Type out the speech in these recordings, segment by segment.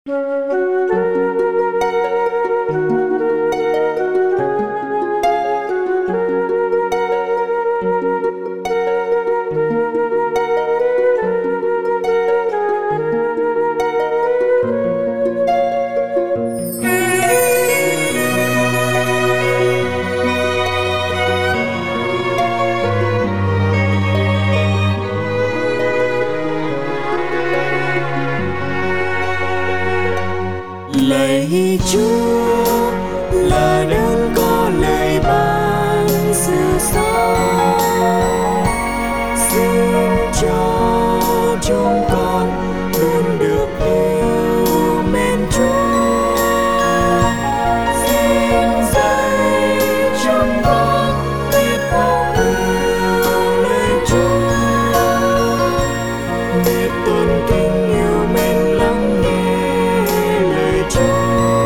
Lạy Chúa là đấng có lời ban sự sống, xin cho chúng con luôn được yêu mến Chúa. Xin dạy chúng con biết học yêu lời Chúa, biết tôn kính yêu mến lắng nghe lời Chúa.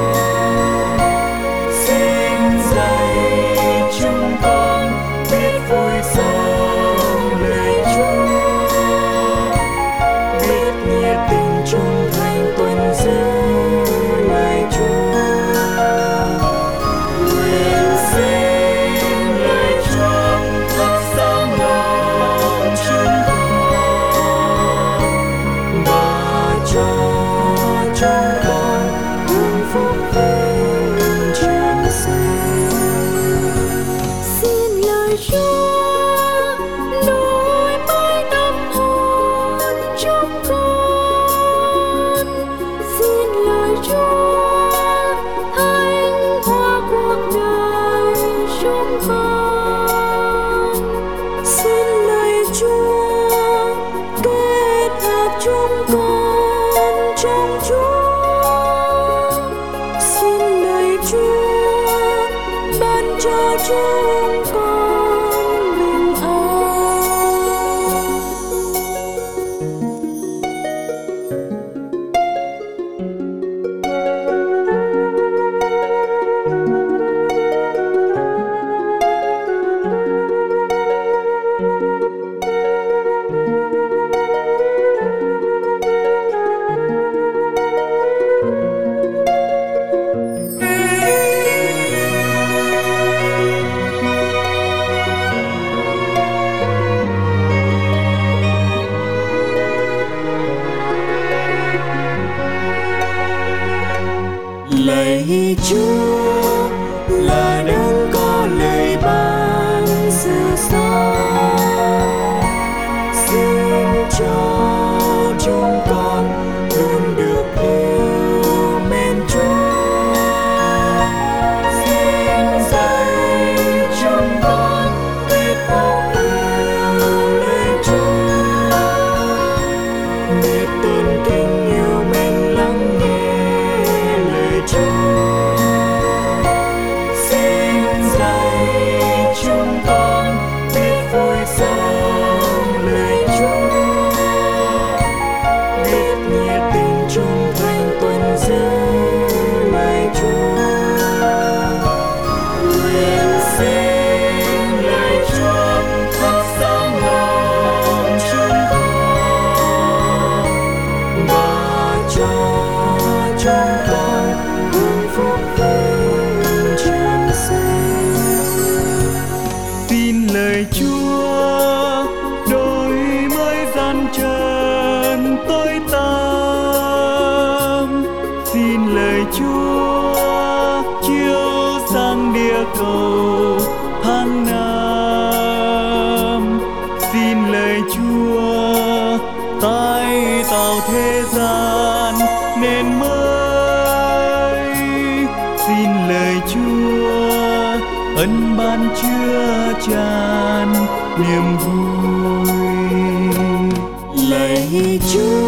Xin dạy chúng con biết vui sống lời Chúa, biết nhiệt tình trung thành tuân giữ lời Chúa. Nguyện xin lời Chúa thắp sáng lòng chúng con và cho chúng con hưởng phúc vinh trường sinh. Xin lời Chúa nuôi mãi tâm hồn chúng con. Xin lời Chúa thánh hóa cuộc đời chúng con. Xin lời Chúa kết hợp chúng con trong Chúa. Xin lời Chúa ban cho chúng con bình an. Lạy Chúa là đấng có lời ban sự sống, xin cho chúng con luôn được yêu mến Chúa. Xin dạy chúng con biết học yêu lời Chúa, biết tôn kính yêu mến lắng nghe lời Chúa. Xin dạy chúng con biết vui sống lời Chúa, biết nhiệt tình trung thành tuân giữ lời Chúa. Nguyện xin lời Chúa thắp sáng lòng chúng con và cho chúng con hưởng phúc vinh trường sinh. Tin lời Chúa đổi mới gian trần tối tăm. Xin lời Chúa chiếu sang địa cầu tháng năm. Xin lời Chúa tái tạo thế gian nên mới. Xin lời Chúa ân ban chứa chan niềm vui. Lạy Chúa